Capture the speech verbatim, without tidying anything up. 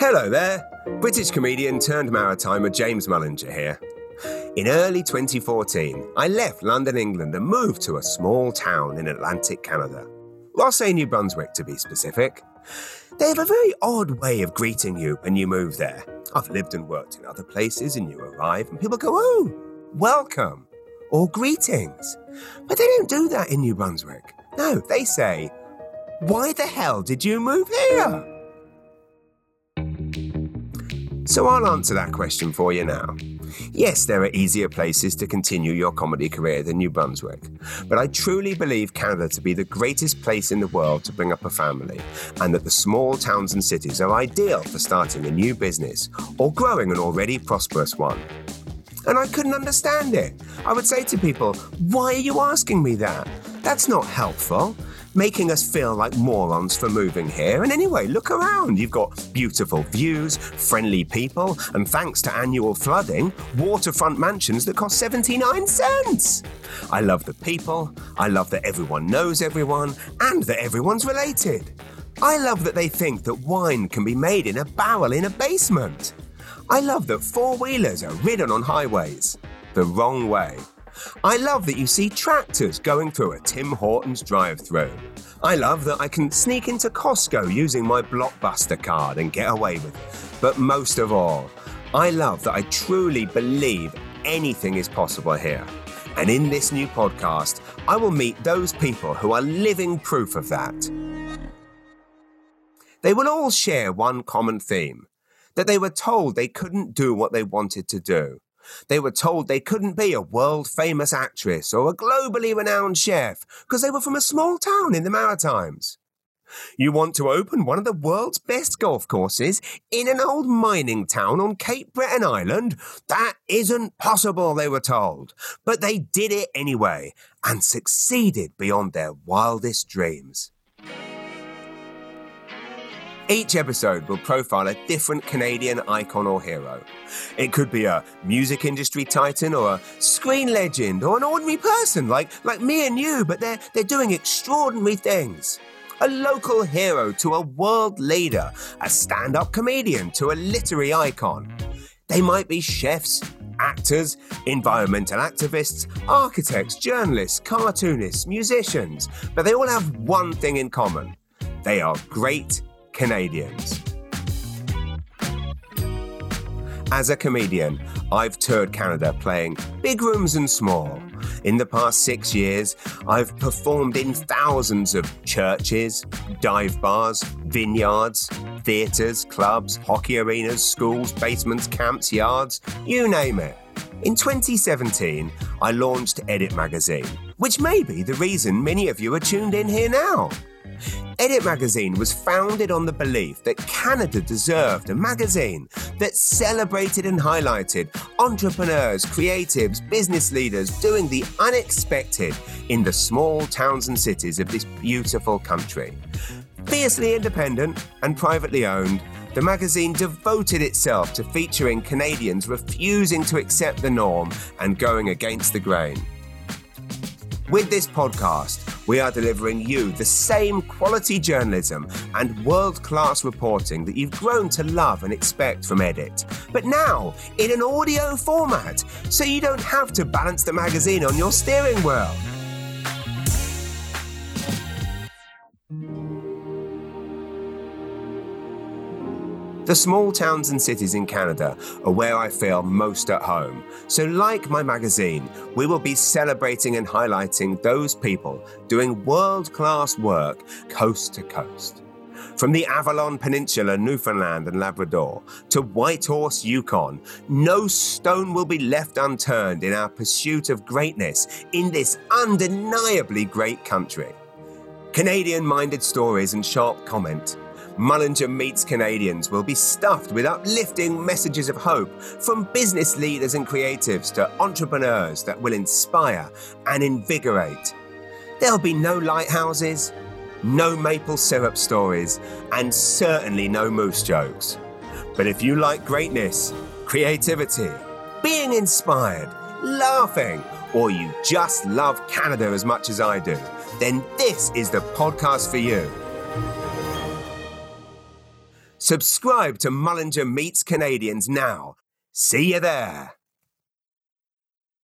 Hello there, British comedian turned maritimer James Mullinger here. In early twenty fourteen, I left London, England and moved to a small town in Atlantic Canada. Rothesay, New Brunswick to be specific. They have a very odd way of greeting you when you move there. I've lived and worked in other places and you arrive and people go, "Oh, welcome," or "greetings." But they don't do that in New Brunswick. No, they say, "Why the hell did you move here?" So I'll answer that question for you now. Yes, there are easier places to continue your comedy career than New Brunswick, but I truly believe Canada to be the greatest place in the world to bring up a family, and that the small towns and cities are ideal for starting a new business or growing an already prosperous one. And I couldn't understand it. I would say to people, "Why are you asking me that? That's not helpful. Making us feel like morons for moving here. And anyway, look around. You've got beautiful views, friendly people, and thanks to annual flooding, waterfront mansions that cost seventy-nine cents. I love the people. I love that everyone knows everyone and that everyone's related. I love that they think that wine can be made in a barrel in a basement. I love that four-wheelers are ridden on highways the wrong way. I love that you see tractors going through a Tim Hortons drive-thru. I love that I can sneak into Costco using my Blockbuster card and get away with it. But most of all, I love that I truly believe anything is possible here. And in this new podcast, I will meet those people who are living proof of that. They will all share one common theme, that they were told they couldn't do what they wanted to do. They were told they couldn't be a world-famous actress or a globally renowned chef because they were from a small town in the Maritimes. You want to open one of the world's best golf courses in an old mining town on Cape Breton Island? That isn't possible, they were told. But they did it anyway and succeeded beyond their wildest dreams. Each episode will profile a different Canadian icon or hero. It could be a music industry titan or a screen legend or an ordinary person like, like me and you, but they're, they're doing extraordinary things. A local hero to a world leader, a stand-up comedian to a literary icon. They might be chefs, actors, environmental activists, architects, journalists, cartoonists, musicians, but they all have one thing in common. They are great Canadians. As a comedian, I've toured Canada playing big rooms and small. In the past six years, I've performed in thousands of churches, dive bars, vineyards, theatres, clubs, hockey arenas, schools, basements, camps, yards, you name it. In twenty seventeen, I launched Edit Magazine, which may be the reason many of you are tuned in here now. Edit Magazine was founded on the belief that Canada deserved a magazine that celebrated and highlighted entrepreneurs, creatives, business leaders doing the unexpected in the small towns and cities of this beautiful country. Fiercely independent and privately owned, the magazine devoted itself to featuring Canadians refusing to accept the norm and going against the grain. With this podcast, we are delivering you the same quality journalism and world-class reporting that you've grown to love and expect from Edit, but now in an audio format, so you don't have to balance the magazine on your steering wheel. The small towns and cities in Canada are where I feel most at home. So like my magazine, we will be celebrating and highlighting those people doing world-class work coast to coast. From the Avalon Peninsula, Newfoundland and Labrador, to Whitehorse, Yukon, no stone will be left unturned in our pursuit of greatness in this undeniably great country. Canadian-minded stories and sharp comment. Mullinger Meets Canadians will be stuffed with uplifting messages of hope from business leaders and creatives to entrepreneurs that will inspire and invigorate. There'll be no lighthouses, no maple syrup stories, and certainly no moose jokes. But if you like greatness, creativity, being inspired, laughing, or you just love Canada as much as I do, then this is the podcast for you. Subscribe to Mullinger Meets Canadians now. See you there.